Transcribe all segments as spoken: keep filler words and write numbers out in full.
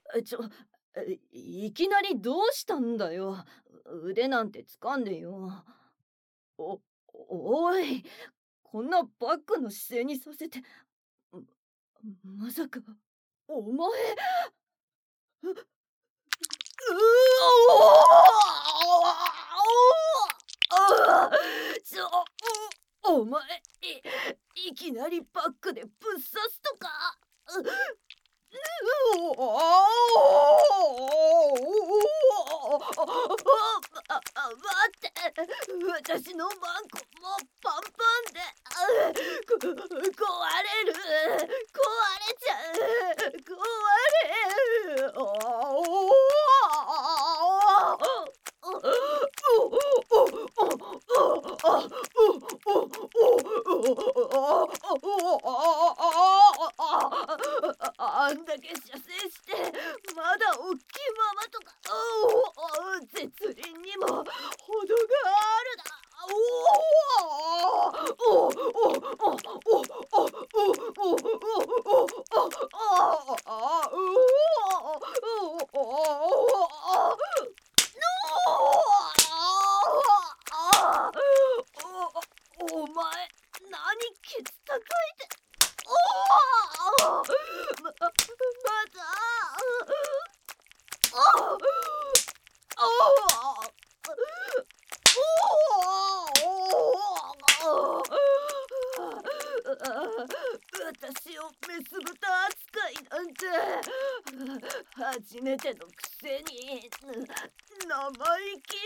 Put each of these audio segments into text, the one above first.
え、ちょ、え、いきなりどうしたんだよ。腕なんて掴んでよ。おおい、こんなバッグの姿勢にさせて、ままさか、お前、ううおあちょ、おお前、いいきなりバッグでぶっ刺すとか。ううおああ、待って、私のマンコもうパンパンで、あこ壊れる、壊れちゃう、壊れる。おあんだけ射精してまだおっきいままとか、おお絶倫にも程があるだ。おおおおおおおおおおおおおおおおお前、何ケツ叩いて。おおま、まだ。おお私をメス豚扱いなんて初めてのくせに生意気。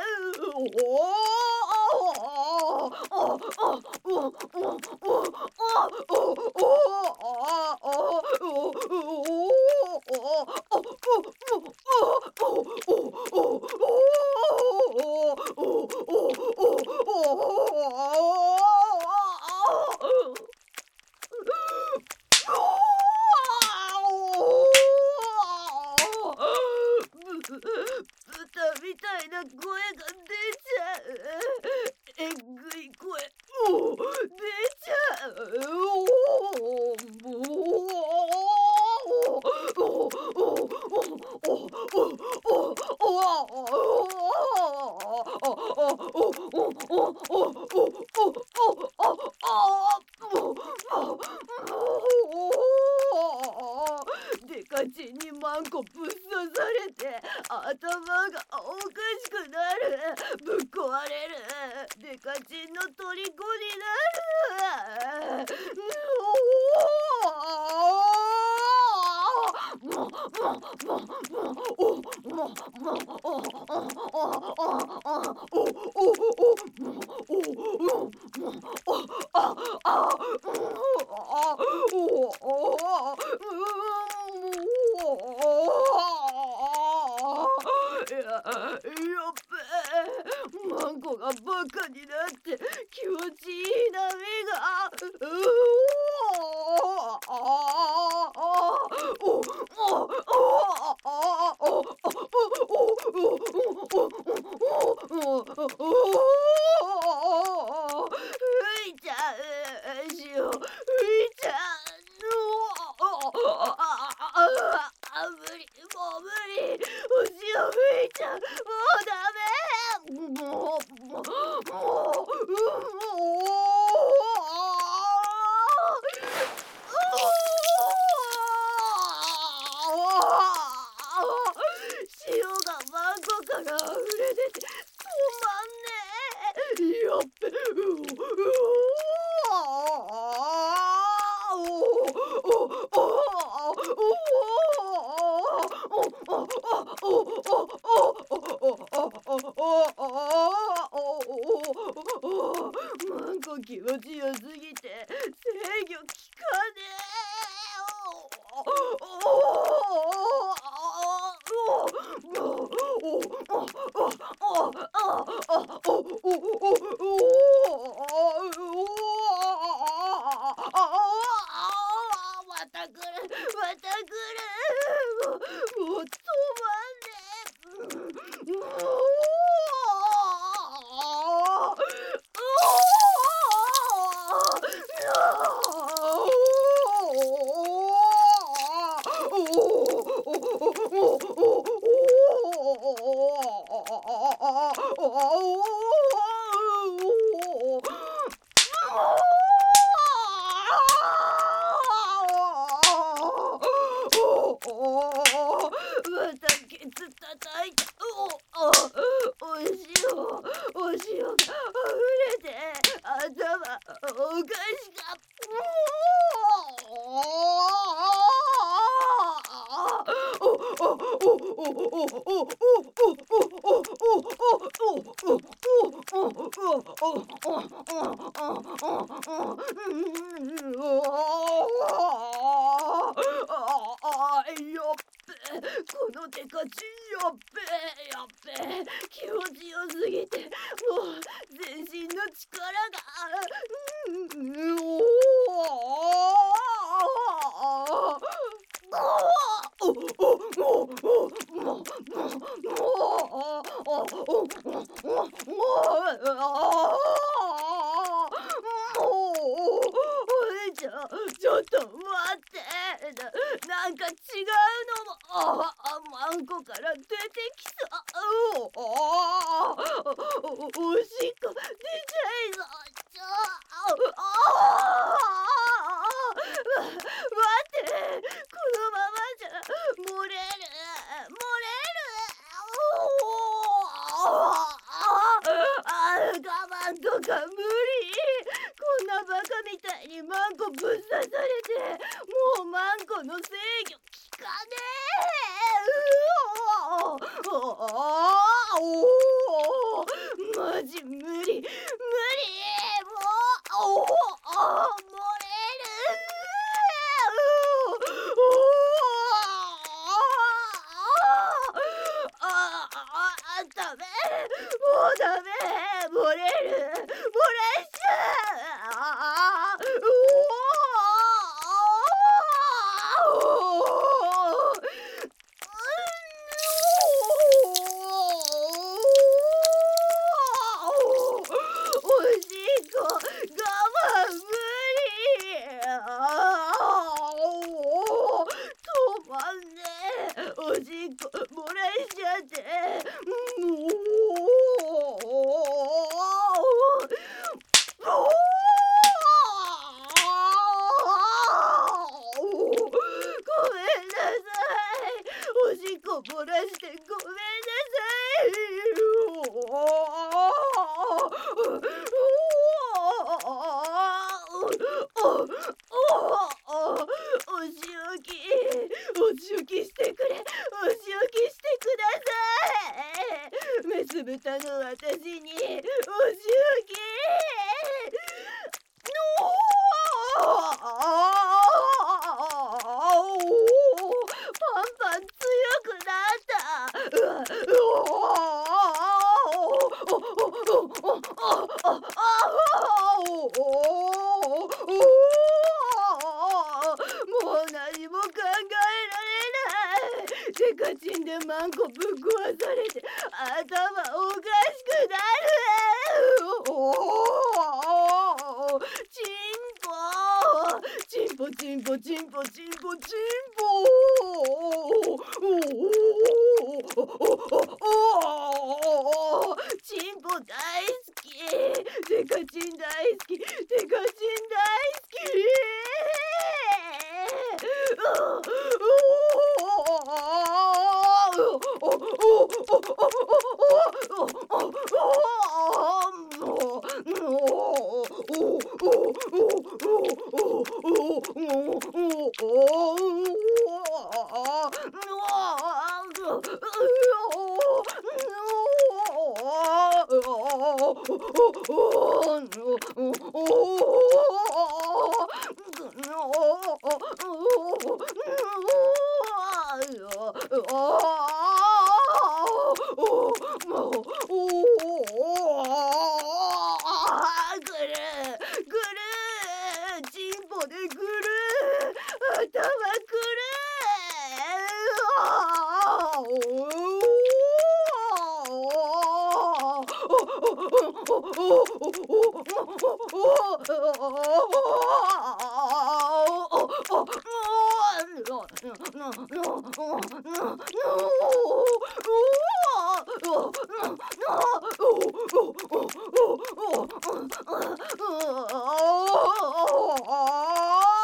豚みたいな声が出ちゃう。えぐい声、お出ちゃう。おおデカチンにマンコぶっ刺されて頭がおかしくなる、ぶっ壊れる、デカチンの虜になる。ややっべ、マンコがバカになって気持ちいい波が。うおおお吹いちゃう、潮吹いちゃう。あ無理、もう無理、お潮吹いちゃう、もうダメ。もうもうもうも潮がマンコから溢れ出て止まんねえ。やっべ、うマンコ気持ちよすぎて制御効かねまた来る、また来る。もう、もう止まんねえ。もうケツ叩いて、おおお塩お塩が溢れて頭おかしかったこのデカチンやっべえやっべえ気持ちよすぎてもう全身の力がうんおちょちょっと待ってな、なんか違うのもああマンコから出てきたおおおしっこ出ちゃいそうちょああ待ってこのままじゃ漏れる漏れるあ我慢とか無理こんなバカみたいにマンコぶっ刺されてもうマンコの制御効かねえうおおマジ無理無理もうおお漏れるああダメもうダメ漏れる漏れちゃうあおしっこ我慢無理あ止まんねえおしっこ漏らしちゃってもうごめんなさいおしっこ漏らしてごめんなさお仕置きお仕置きしてくれお仕置きしてくださいメス豚の私にお仕置きパンパン強くなったうわもう何も考えられないデカチンでマンコぶっ壊されて頭おかしくなるチンポチンポチンポチンポチンポチンポチンポ大好きデカチン大好きデカチン大好き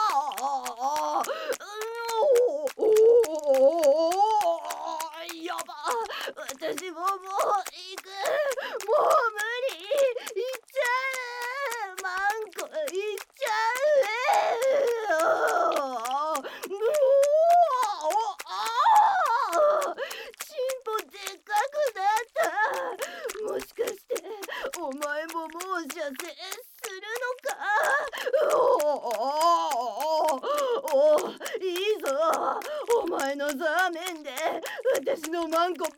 やばお前のザーメンで私のマンコぶっ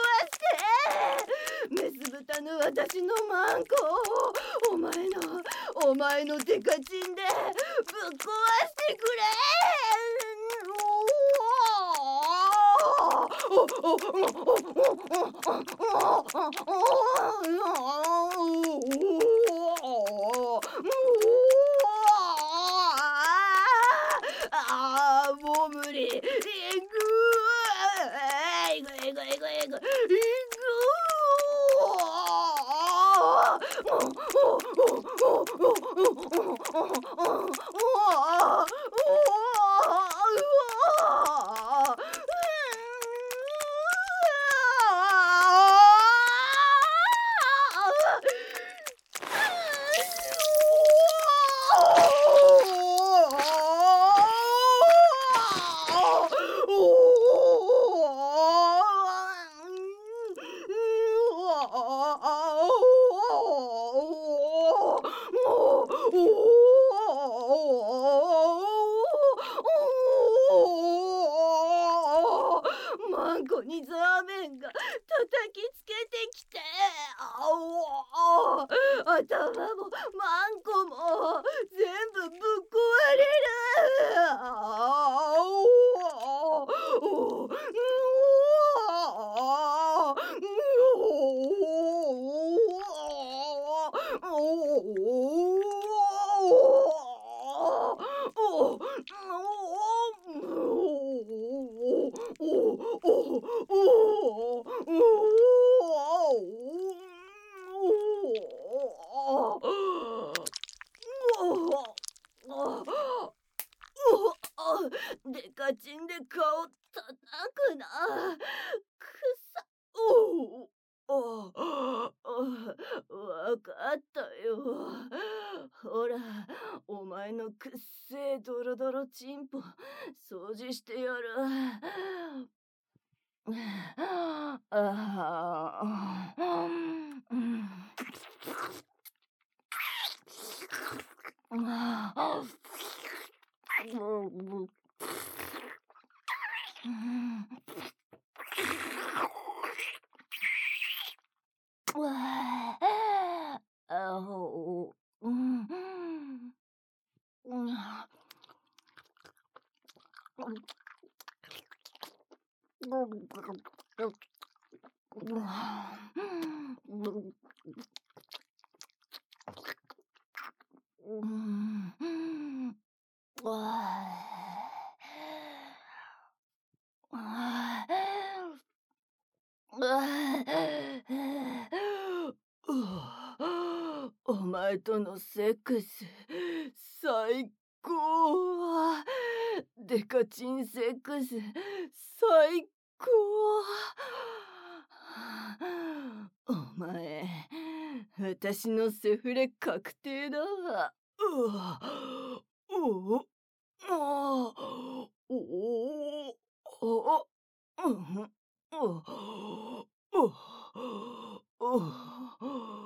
壊して、メス豚の私のマンコをお前のお前のデカチンでぶっ壊してくれ。ああ、もう無理。いく。いくいくいくいく。いく。マンコにザーメンが叩きつけてきて、あお頭もマンコも全部ぶっ壊れる。あおデカチンで顔叩くな。くさ。おお。ああ、わかったよ。ほら、お前のくっせえドロドロチンポ掃除してやる。ああ、うん。ああ。あお、うん。うん。お前とのセックス最高。デカチンセックス最高。お前、私のセフレ確定だわ。うわ。おお。ああ。おお。あ。うん。おお。おお。